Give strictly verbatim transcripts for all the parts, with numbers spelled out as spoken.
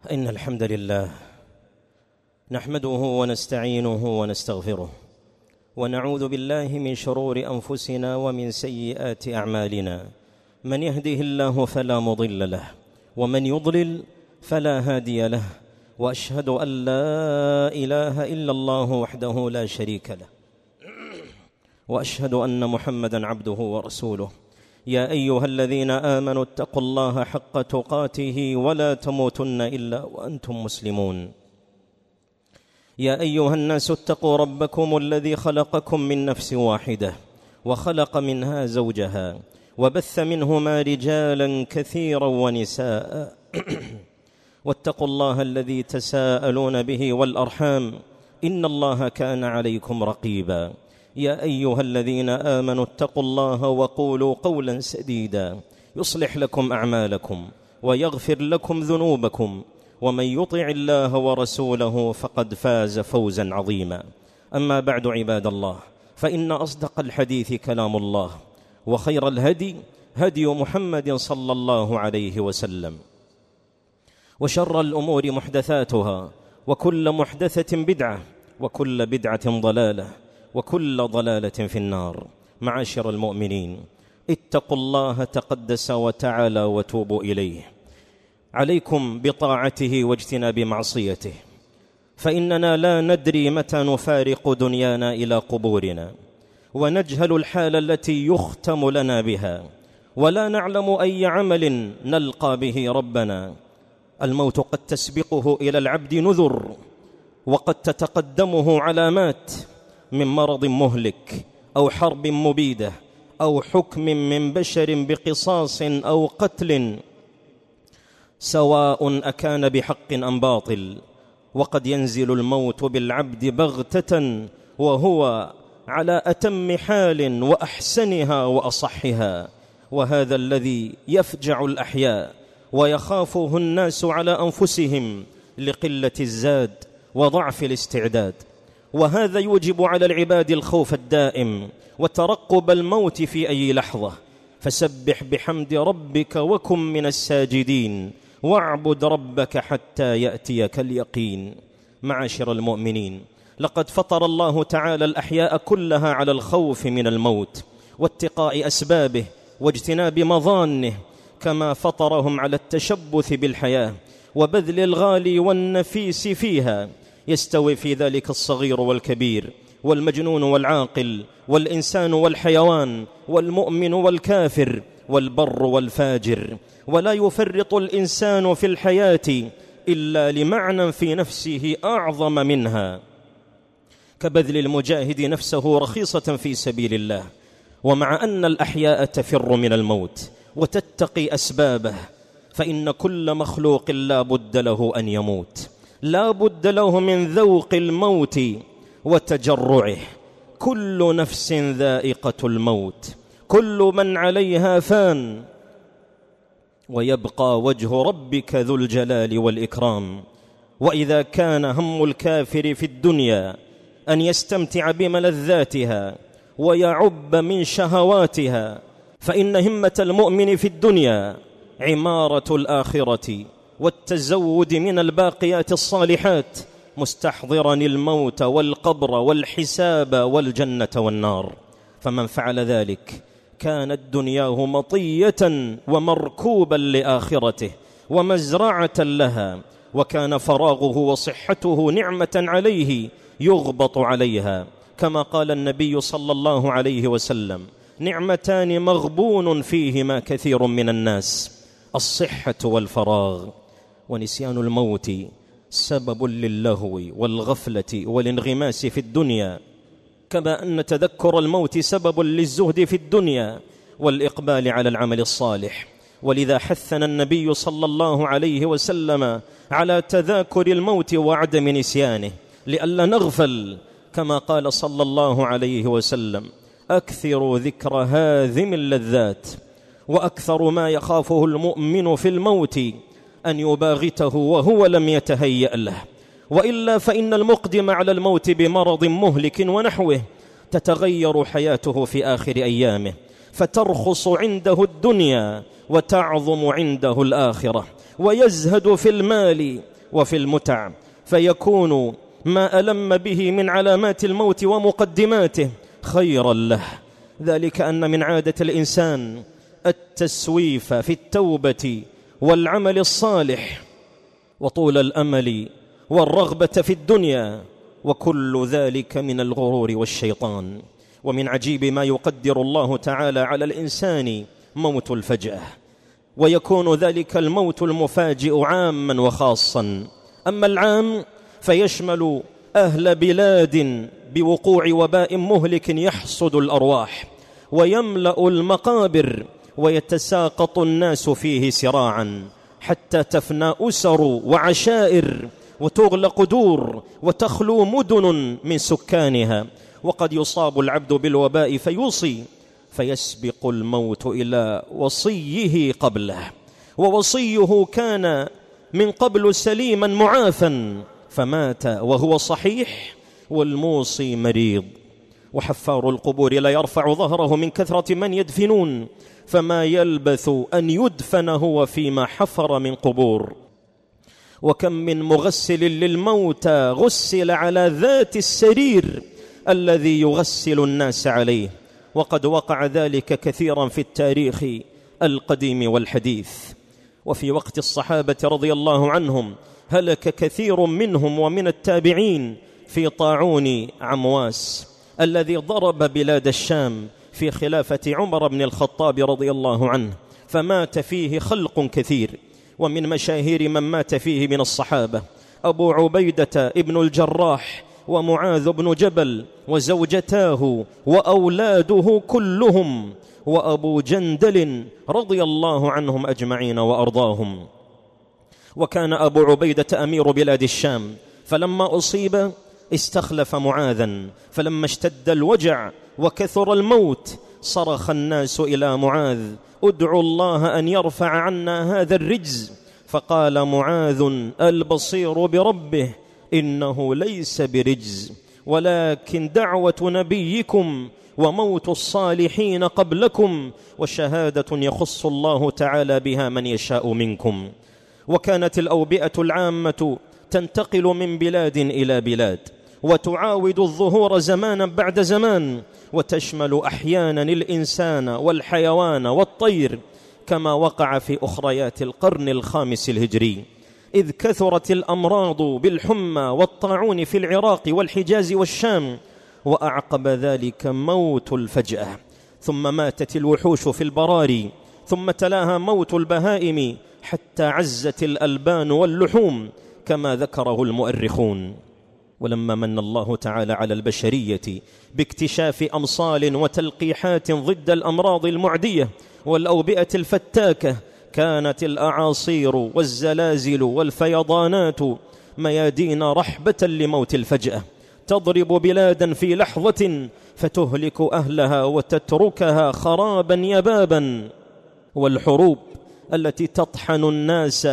إن الحمد لله نحمده ونستعينه ونستغفره ونعوذ بالله من شرور أنفسنا ومن سيئات أعمالنا. من يهده الله فلا مضل له ومن يضلل فلا هادي له، وأشهد أن لا إله إلا الله وحده لا شريك له، وأشهد أن محمدًا عبده ورسوله. يا أيها الذين آمنوا اتقوا الله حق تقاته ولا تموتن إلا وأنتم مسلمون. يا أيها الناس اتقوا ربكم الذي خلقكم من نفس واحدة وخلق منها زوجها وبث منهما رجالا كثيرا ونساء واتقوا الله الذي تساءلون به والأرحام إن الله كان عليكم رقيبا. يا أيها الذين آمنوا اتقوا الله وقولوا قولا سديدا يصلح لكم أعمالكم ويغفر لكم ذنوبكم، ومن يطع الله ورسوله فقد فاز فوزا عظيما. أما بعد عباد الله، فإن أصدق الحديث كلام الله، وخير الهدي هدي محمد صلى الله عليه وسلم، وشر الأمور محدثاتها، وكل محدثة بدعة، وكل بدعة ضلالة، وكل ضلالة في النار. معاشر المؤمنين، اتقوا الله تقدس وتعالى وتوبوا إليه. عليكم بطاعته واجتناب معصيته، فإننا لا ندري متى نفارق دنيانا إلى قبورنا، ونجهل الحال التي يختم لنا بها، ولا نعلم أي عمل نلقى به ربنا. الموت قد تسبقه إلى العبد نذر، وقد تتقدمه علامات من مرض مهلك أو حرب مبيدة أو حكم من بشر بقصاص أو قتل، سواء أكان بحق أم باطل. وقد ينزل الموت بالعبد بغتة وهو على أتم حال وأحسنها وأصحها، وهذا الذي يفجع الأحياء ويخافه الناس على أنفسهم لقلة الزاد وضعف الاستعداد. وهذا يوجب على العباد الخوف الدائم وترقب الموت في أي لحظة. فسبح بحمد ربك وكن من الساجدين واعبد ربك حتى يأتيك اليقين. معاشر المؤمنين، لقد فطر الله تعالى الأحياء كلها على الخوف من الموت واتقاء أسبابه واجتناب مظانه، كما فطرهم على التشبث بالحياة وبذل الغالي والنفيس فيها. يستوي في ذلك الصغير والكبير، والمجنون والعاقل، والإنسان والحيوان، والمؤمن والكافر، والبر والفاجر، ولا يفرط الإنسان في الحياة إلا لمعنى في نفسه أعظم منها، كبذل المجاهد نفسه رخيصة في سبيل الله. ومع أن الأحياء تفر من الموت وتتقي أسبابه، فإن كل مخلوق لا بد له أن يموت، لا بد له من ذوق الموت وتجرعه. كل نفس ذائقة الموت، كل من عليها فان، ويبقى وجه ربك ذو الجلال والإكرام. وإذا كان هم الكافر في الدنيا أن يستمتع بملذاتها ويعب من شهواتها، فإن همة المؤمن في الدنيا عمارة الآخرة والتزود من الباقيات الصالحات، مستحضرا الموت والقبر والحساب والجنة والنار. فمن فعل ذلك كانت دنياه مطية ومركوبا لآخرته ومزرعة لها، وكان فراغه وصحته نعمة عليه يغبط عليها، كما قال النبي صلى الله عليه وسلم: نعمتان مغبون فيهما كثير من الناس، الصحة والفراغ. ونسيان الموت سبب للهو والغفلة والانغماس في الدنيا، كما أن تذكر الموت سبب للزهد في الدنيا والإقبال على العمل الصالح. ولذا حثنا النبي صلى الله عليه وسلم على تذاكر الموت وعدم نسيانه لئلا نغفل، كما قال صلى الله عليه وسلم: أكثروا ذكر هاذم اللذات. وأكثر ما يخافه المؤمن في الموت أن يباغته وهو لم يتهيأ له، وإلا فإن المقدم على الموت بمرض مهلك ونحوه تتغير حياته في آخر أيامه، فترخص عنده الدنيا وتعظم عنده الآخرة، ويزهد في المال وفي المتع، فيكون ما ألم به من علامات الموت ومقدماته خيرا له. ذلك أن من عادة الإنسان التسويف في التوبة والعمل الصالح وطول الأمل والرغبة في الدنيا، وكل ذلك من الغرور والشيطان. ومن عجيب ما يقدر الله تعالى على الإنسان موت الفجأة، ويكون ذلك الموت المفاجئ عاما وخاصا. أما العام فيشمل أهل بلاد بوقوع وباء مهلك يحصد الأرواح ويملأ المقابر ويتساقط الناس فيه سراعا، حتى تفنى أسر وعشائر وتغلق دور وتخلو مدن من سكانها. وقد يصاب العبد بالوباء فيوصي فيسبق الموت إلى وصيه قبله، ووصيه كان من قبل سليما معافا فمات وهو صحيح والموصي مريض. وحفار القبور لا يرفع ظهره من كثرة من يدفنون، فما يلبث أن يدفن هو فيما حفر من قبور. وكم من مغسل للموتى غسل على ذات السرير الذي يغسل الناس عليه، وقد وقع ذلك كثيرا في التاريخ القديم والحديث. وفي وقت الصحابة رضي الله عنهم هلك كثير منهم ومن التابعين في طاعون عمواس الذي ضرب بلاد الشام في خلافة عمر بن الخطاب رضي الله عنه، فمات فيه خلق كثير. ومن مشاهير من مات فيه من الصحابة أبو عبيدة ابن الجراح ومعاذ بن جبل وزوجتاه وأولاده كلهم، وأبو جندل رضي الله عنهم أجمعين وأرضاهم. وكان أبو عبيدة أمير بلاد الشام، فلما أصيب استخلف معاذا، فلما اشتد الوجع وكثر الموت صرخ الناس إلى معاذ: ادعوا الله أن يرفع عنا هذا الرجز. فقال معاذ البصير بربه: إنه ليس برجز، ولكن دعوة نبيكم وموت الصالحين قبلكم، وشهادة يخص الله تعالى بها من يشاء منكم. وكانت الأوبئة العامة تنتقل من بلاد إلى بلاد، وتعاود الظهور زمانا بعد زمان، وتشمل أحيانا الإنسان والحيوان والطير، كما وقع في أخريات القرن الخامس الهجري، إذ كثرت الأمراض بالحمى والطاعون في العراق والحجاز والشام، وأعقب ذلك موت الفجأة. ثم ماتت الوحوش في البراري، ثم تلاها موت البهائم، حتى عزت الألبان واللحوم كما ذكره المؤرخون. ولما من الله تعالى على البشرية باكتشاف أمصال وتلقيحات ضد الأمراض المعدية والأوبئة الفتاكة، كانت الأعاصير والزلازل والفيضانات ميادين رحبة لموت الفجأة، تضرب بلادا في لحظة فتهلك أهلها وتتركها خرابا يبابا. والحروب التي تطحن الناس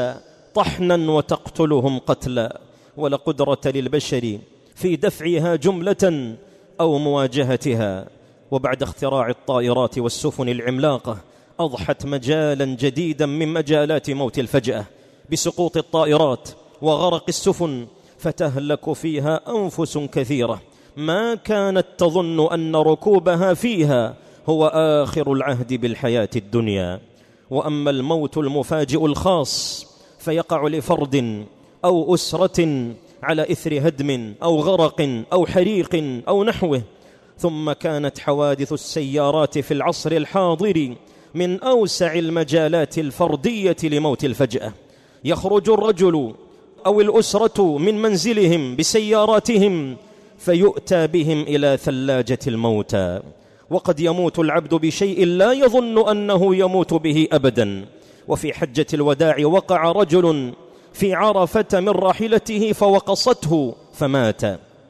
طحنا وتقتلهم قتلا، ولا قدرة للبشر في دفعها جملة أو مواجهتها. وبعد اختراع الطائرات والسفن العملاقة أضحت مجالا جديدا من مجالات موت الفجأة بسقوط الطائرات وغرق السفن، فتهلك فيها أنفس كثيرة ما كانت تظن أن ركوبها فيها هو آخر العهد بالحياة الدنيا. وأما الموت المفاجئ الخاص فيقع لفرد أو أسرة على إثر هدم أو غرق أو حريق أو نحوه. ثم كانت حوادث السيارات في العصر الحاضر من أوسع المجالات الفردية لموت الفجأة. يخرج الرجل أو الأسرة من منزلهم بسياراتهم فيؤتى بهم إلى ثلاجة الموتى، وقد يموت العبد بشيء لا يظن أنه يموت به أبدا. وفي حجة الوداع وقع رجل في عرفة من راحلته فوقصته فمات،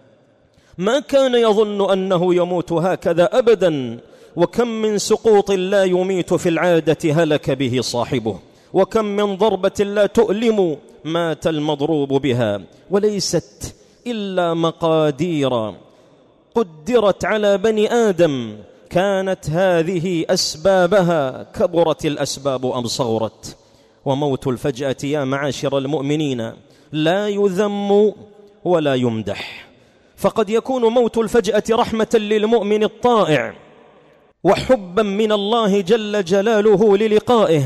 ما كان يظن أنه يموت هكذا أبدا. وكم من سقوط لا يميت في العادة هلك به صاحبه، وكم من ضربة لا تؤلم مات المضروب بها، وليست إلا مقادير قدرت على بني آدم، كانت هذه أسبابها، كبرت الأسباب أم صغرت. وموت الفجأة يا معاشر المؤمنين لا يذم ولا يمدح. فقد يكون موت الفجأة رحمة للمؤمن الطائع وحبا من الله جل جلاله للقائه،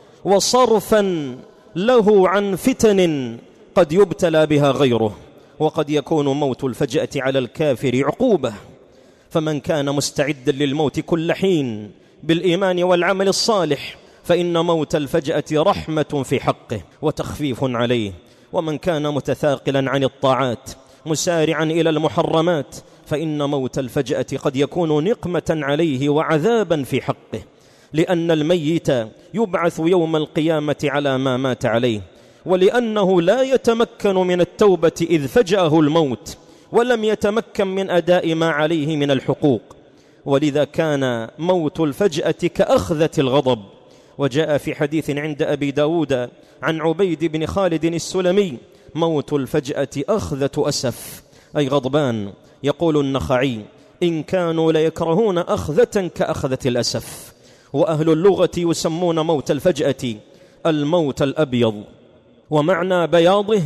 وصرفا له عن فتن قد يبتلى بها غيره. وقد يكون موت الفجأة على الكافر عقوبة، فمن كان مستعدا للموت كل حين بالإيمان والعمل الصالح فإن موت الفجأة رحمة في حقه وتخفيف عليه. ومن كان متثاقلا عن الطاعات مسارعا إلى المحرمات فإن موت الفجأة قد يكون نقمة عليه وعذابا في حقه، لأن الميت يبعث يوم القيامة على ما مات عليه، ولأنه لا يتمكن من التوبة إذ فجأه الموت ولم يتمكن من أداء ما عليه من الحقوق. ولذا كان موت الفجأة كأخذة الغضب. وجاء في حديث عند أبي داود عن عبيد بن خالد السلمي: موت الفجأة أخذة أسف، أي غضبان. يقول النخعي: إن كانوا ليكرهون أخذة كأخذة الأسف. وأهل اللغة يسمون موت الفجأة الموت الأبيض، ومعنى بياضه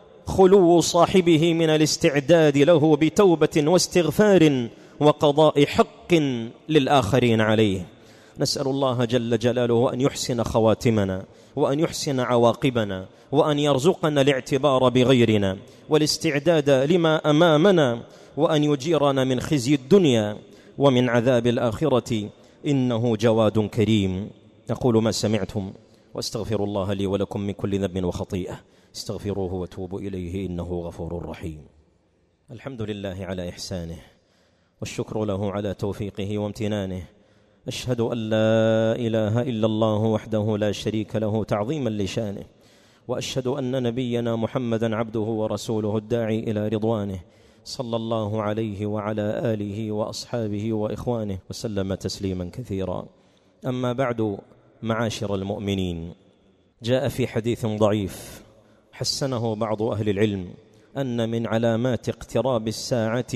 خلو صاحبه من الاستعداد له بتوبة واستغفار وقضاء حق للآخرين عليه. نسأل الله جل جلاله أن يحسن خواتمنا وأن يحسن عواقبنا وأن يرزقنا الاعتبار بغيرنا والاستعداد لما أمامنا، وأن يجيرنا من خزي الدنيا ومن عذاب الآخرة، إنه جواد كريم. أقول ما سمعتم واستغفر الله لي ولكم من كل ذنب وخطيئة، استغفروه وتوبوا إليه إنه غفور رحيم. الحمد لله على إحسانه، والشكر له على توفيقه وامتنانه. أشهد أن لا إله إلا الله وحده لا شريك له تعظيما لشانه، وأشهد أن نبينا محمدا عبده ورسوله الداعي إلى رضوانه، صلى الله عليه وعلى آله وأصحابه وإخوانه وسلم تسليما كثيرا. أما بعد، معاشر المؤمنين، جاء في حديث ضعيف حسنه بعض أهل العلم أن من علامات اقتراب الساعة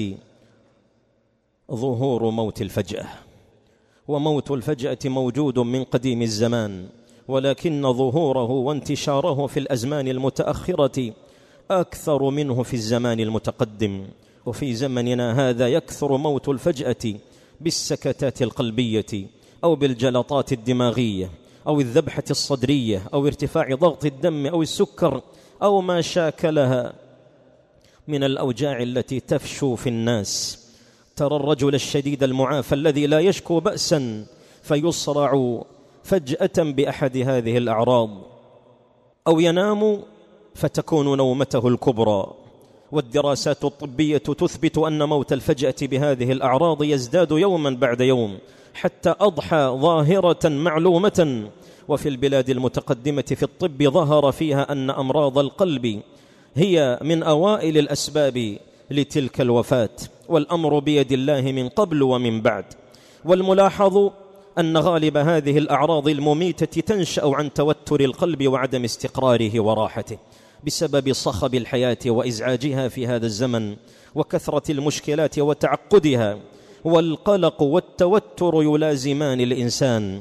ظهور موت الفجأة. وموت الفجأة موجود من قديم الزمان، ولكن ظهوره وانتشاره في الأزمان المتأخرة أكثر منه في الزمان المتقدم. وفي زمننا هذا يكثر موت الفجأة بالسكتات القلبية أو بالجلطات الدماغية أو الذبحة الصدرية أو ارتفاع ضغط الدم أو السكر أو ما شاكلها من الأوجاع التي تفشو في الناس. ترى الرجل الشديد المعافى الذي لا يشكو بأسا فيصرع فجأة بأحد هذه الأعراض، أو ينام فتكون نومته الكبرى. والدراسات الطبية تثبت أن موت الفجأة بهذه الأعراض يزداد يوما بعد يوم حتى أضحى ظاهرة معلومة. وفي البلاد المتقدمة في الطب ظهر فيها أن أمراض القلب هي من أوائل الأسباب لتلك الوفاة، والأمر بيد الله من قبل ومن بعد. والملاحظ أن غالب هذه الأعراض المميتة تنشأ عن توتر القلب وعدم استقراره وراحته بسبب صخب الحياة وإزعاجها في هذا الزمن وكثرة المشكلات وتعقدها. والقلق والتوتر يلازمان الإنسان،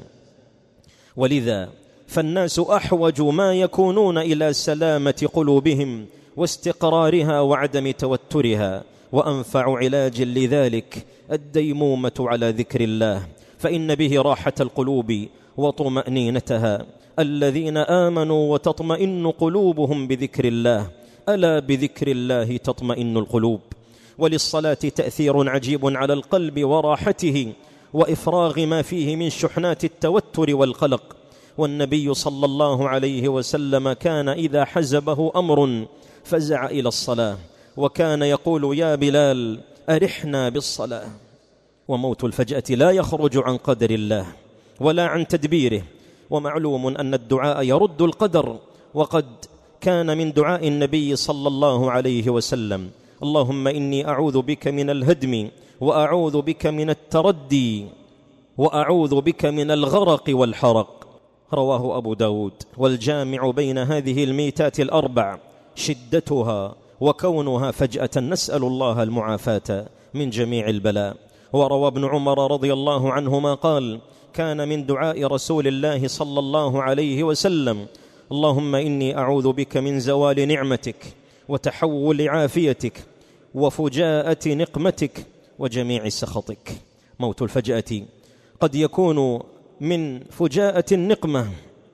ولذا فالناس أحوج ما يكونون إلى سلامة قلوبهم واستقرارها وعدم توترها. وأنفع علاج لذلك الديمومة على ذكر الله، فإن به راحة القلوب وطمأنينتها. الذين آمنوا وتطمئن قلوبهم بذكر الله، ألا بذكر الله تطمئن القلوب. وللصلاة تأثير عجيب على القلب وراحته وإفراغ ما فيه من شحنات التوتر والقلق. والنبي صلى الله عليه وسلم كان إذا حزبه أمر فزع إلى الصلاة، وكان يقول: يا بلال أرحنا بالصلاة. وموت الفجأة لا يخرج عن قدر الله ولا عن تدبيره، ومعلوم أن الدعاء يرد القدر. وقد كان من دعاء النبي صلى الله عليه وسلم: اللهم إني أعوذ بك من الهدم، وأعوذ بك من التردي، وأعوذ بك من الغرق والحرق. رواه أبو داود. والجامع بين هذه الميتات الأربع شدتها وكونها فجأة، نسأل الله المعافاة من جميع البلاء. وروى ابن عمر رضي الله عنهما قال: كان من دعاء رسول الله صلى الله عليه وسلم: اللهم إني أعوذ بك من زوال نعمتك وتحول عافيتك وفجاءة نقمتك وجميع سخطك. موت الفجأة قد يكون من فجاءة النقمة،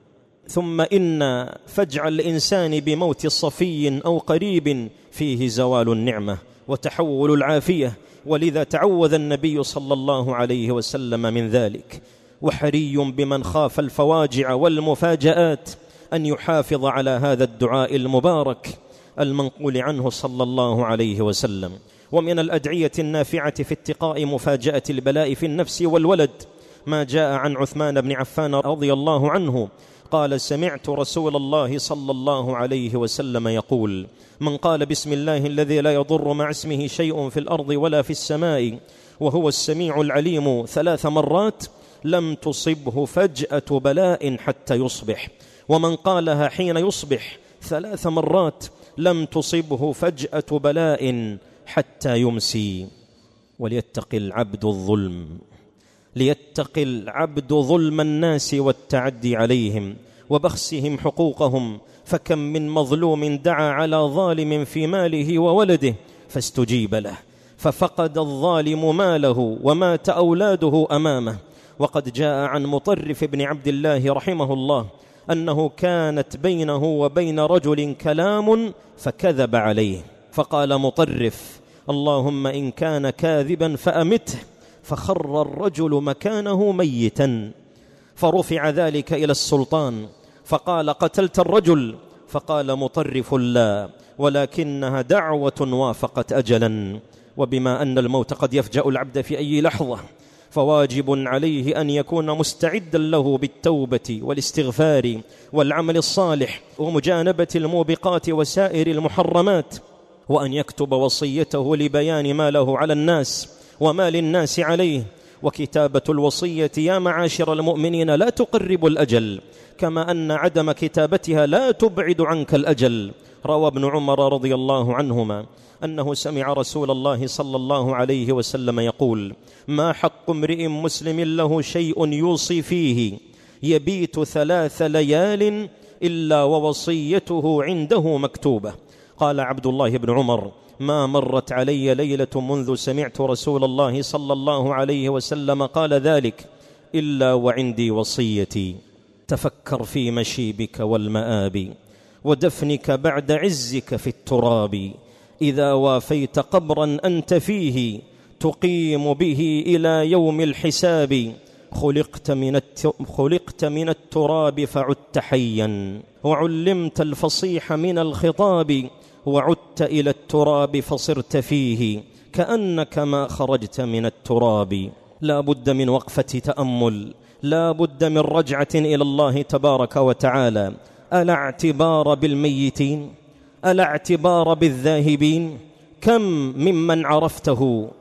ثم إن فجع الإنسان بموت صفي أو قريب فيه زوال النعمة وتحول العافية، ولذا تعوذ النبي صلى الله عليه وسلم من ذلك. وحري بمن خاف الفواجع والمفاجآت أن يحافظ على هذا الدعاء المبارك المنقول عنه صلى الله عليه وسلم. ومن الأدعية النافعة في اتقاء مفاجأة البلاء في النفس والولد ما جاء عن عثمان بن عفان رضي الله عنه قال: سمعت رسول الله صلى الله عليه وسلم يقول: من قال بسم الله الذي لا يضر مع اسمه شيء في الأرض ولا في السماء وهو السميع العليم ثلاث مرات لم تصبه فجأة بلاء حتى يصبح، ومن قالها حين يصبح ثلاث مرات لم تصبه فجأة بلاء حتى يمسي. وليتقي العبد الظلم، ليتقي العبد ظلم الناس والتعدي عليهم وبخسهم حقوقهم، فكم من مظلوم دعا على ظالم في ماله وولده فاستجيب له، ففقد الظالم ماله ومات أولاده أمامه. وقد جاء عن مطرف بن عبد الله رحمه الله أنه كانت بينه وبين رجل كلام فكذب عليه، فقال مطرف: اللهم إن كان كاذبا فأمته، فخر الرجل مكانه ميتا. فرفع ذلك إلى السلطان فقال: قتلت الرجل؟ فقال مطرف: لا، ولكنها دعوة وافقت أجلا. وبما أن الموت قد يفجأ العبد في أي لحظة، فواجب عليه أن يكون مستعدا له بالتوبة والاستغفار والعمل الصالح ومجانبة الموبقات وسائر المحرمات، وأن يكتب وصيته لبيان ما له على الناس وما للناس عليه. وكتابة الوصية يا معاشر المؤمنين لا تقرب الأجل، كما أن عدم كتابتها لا تبعد عنك الأجل. روى ابن عمر رضي الله عنهما أنه سمع رسول الله صلى الله عليه وسلم يقول: ما حق امرئ مسلم له شيء يوصي فيه يبيت ثلاث ليال إلا ووصيته عنده مكتوبة. قال عبد الله بن عمر: ما مرت علي ليلة منذ سمعت رسول الله صلى الله عليه وسلم قال ذلك إلا وعندي وصيتي. تفكر في مشيبك والمآب ودفنك بعد عزك في التراب، إذا وافيت قبرا أنت فيه تقيم به إلى يوم الحساب. خلقت من, الت... خلقت من التراب فعدت حيا، وعلمت الفصيح من الخطاب، وعدت إلى التراب فصرت فيه كأنك ما خرجت من التراب. لا بد من وقفة تأمل، لا بد من رجعة إلى الله تبارك وتعالى. ألا اعتبار بالميتين؟ ألا اعتبار بالذاهبين؟ كم ممن عرفته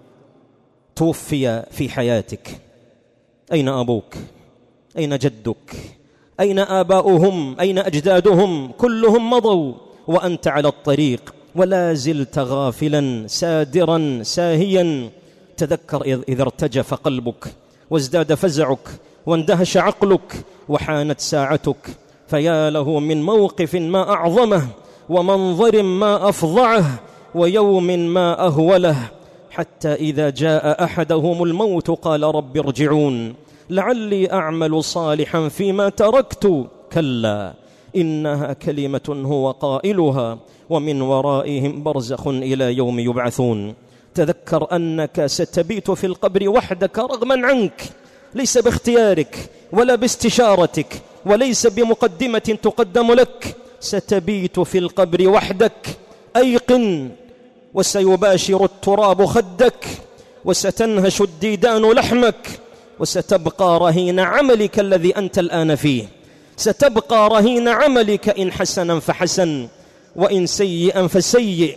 توفي في حياتك؟ أين أبوك؟ أين جدك؟ أين آباؤهم؟ أين أجدادهم؟ كلهم مضوا وأنت على الطريق ولا زلت غافلا سادرا ساهيا. تذكر إذا ارتجف قلبك وازداد فزعك واندهش عقلك وحانت ساعتك، فيا له من موقف ما أعظمه، ومنظر ما أفظعه، ويوم ما أهوله، حتى إذا جاء أحدهم الموت قال رب ارجعون لعلي أعمل صالحا فيما تركت. كلا إنها كلمة هو قائلها ومن ورائهم برزخ إلى يوم يبعثون. تذكر أنك ستبيت في القبر وحدك رغما عنك، ليس باختيارك ولا باستشارتك وليس بمقدمة تقدم لك. ستبيت في القبر وحدك، أيقن، وسيباشر التراب خدك، وستنهش الديدان لحمك، وستبقى رهين عملك الذي أنت الآن فيه. ستبقى رهين عملك، إن حسنا فحسن وإن سيئا فسيء.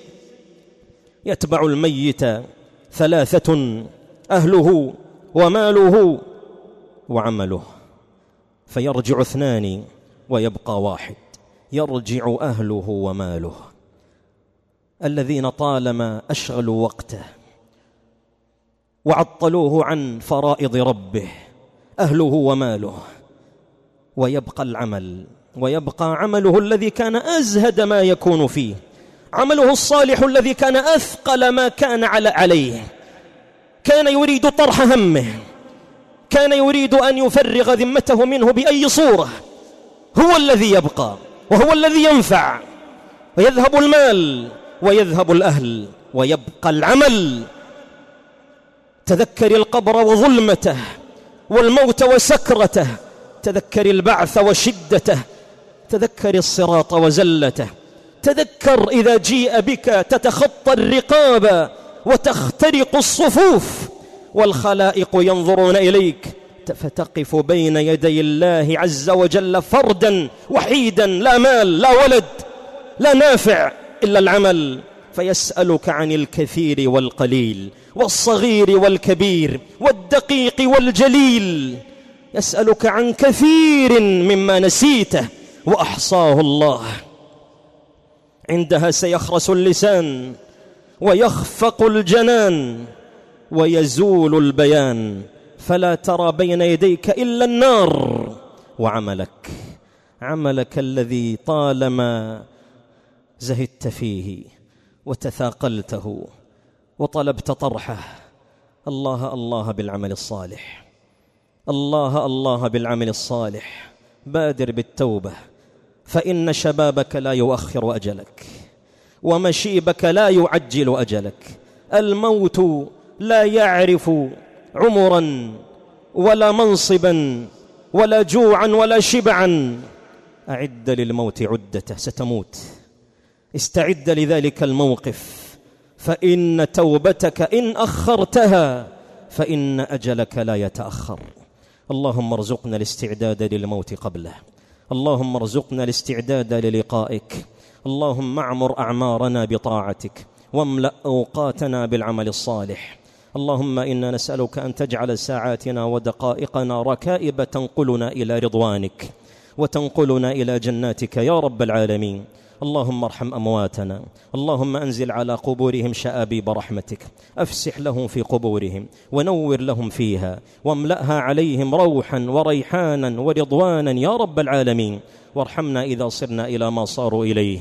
يتبع الميت ثلاثة: أهله وماله وعمله، فيرجع اثنان ويبقى واحد. يرجع أهله وماله، الذين طالما أشغلوا وقته وعطلوه عن فرائض ربه، أهله وماله، ويبقى العمل ويبقى عمله الذي كان أزهد ما يكون فيه، عمله الصالح الذي كان أثقل ما كان عليه، كان يريد طرح همه، كان يريد أن يفرغ ذمته منه بأي صورة، هو الذي يبقى وهو الذي ينفع. ويذهب المال ويذهب الأهل ويبقى العمل. تذكر القبر وظلمته والموت وسكرته، تذكر البعث وشدته، تذكر الصراط وزلته، تذكر إذا جيء بك تتخطى الرقاب وتخترق الصفوف والخلائق ينظرون إليك، فتقف بين يدي الله عز وجل فردا وحيدا، لا مال لا ولد لا نافع إلا العمل، فيسألك عن الكثير والقليل والصغير والكبير والدقيق والجليل، يسألك عن كثير مما نسيته وأحصاه الله. عندها سيخرس اللسان ويخفق الجنان ويزول البيان، فلا ترى بين يديك إلا النار وعملك، عملك الذي طالما زهدت فيه وتثاقلته وطلبت طرحه. الله الله بالعمل الصالح، الله الله بالعمل الصالح. بادر بالتوبة، فإن شبابك لا يؤخر أجلك، ومشيبك لا يعجل أجلك. الموت لا يعرف عمرا ولا منصبا ولا جوعا ولا شبعا. أعد للموت عدته، ستموت، استعد لذلك الموقف، فإن توبتك إن أخرتها فإن أجلك لا يتأخر. اللهم ارزقنا الاستعداد للموت قبله، اللهم ارزقنا الاستعداد للقائك، اللهم اعمر أعمارنا بطاعتك واملأ أوقاتنا بالعمل الصالح. اللهم إنا نسألك أن تجعل ساعاتنا ودقائقنا ركائب تنقلنا إلى رضوانك وتنقلنا إلى جناتك يا رب العالمين. اللهم ارحم أمواتنا، اللهم أنزل على قبورهم شآبيب رحمتك، أفسح لهم في قبورهم ونور لهم فيها، واملأها عليهم روحا وريحانا ورضوانا يا رب العالمين. وارحمنا إذا صرنا إلى ما صاروا إليه.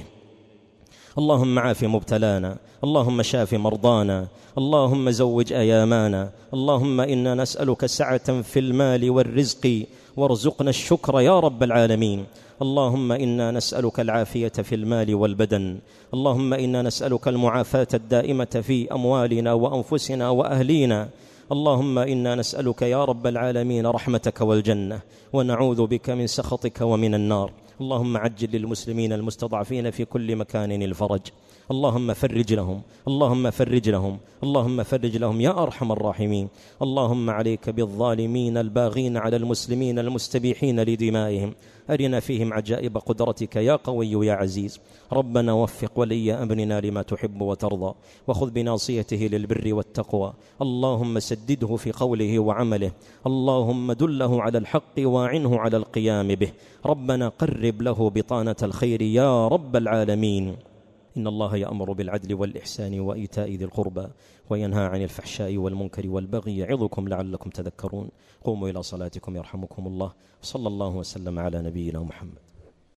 اللهم عاف مبتلانا، اللهم شاف مرضانا، اللهم زوج أيامانا. اللهم إنا نسألك سعة في المال والرزق، وارزقنا الشكر يا رب العالمين. اللهم إنا نسألك العافية في المال والبدن، اللهم إنا نسألك المعافاة الدائمة في أموالنا وأنفسنا وأهلينا. اللهم إنا نسألك يا رب العالمين رحمتك والجنة، ونعوذ بك من سخطك ومن النار. اللهم عجل للمسلمين المستضعفين في كل مكان الفرج، اللهم فرج لهم، اللهم فرج لهم، اللهم فرج لهم يا أرحم الراحمين. اللهم عليك بالظالمين الباغين على المسلمين المستبيحين لدمائهم، أرنا فيهم عجائب قدرتك يا قوي يا عزيز. ربنا وفق ولي أمرنا لما تحب وترضى، وخذ بناصيته للبر والتقوى. اللهم سدده في قوله وعمله، اللهم دله على الحق واعنه على القيام به. ربنا قرب له بطانة الخير يا رب العالمين. إن الله يأمر بالعدل والإحسان وإيتاء ذي القربى، وينهى عن الفحشاء والمنكر والبغي، يعظكم لعلكم تذكرون. قوموا إلى صلاتكم يرحمكم الله. صلى الله وسلم على نبينا محمد.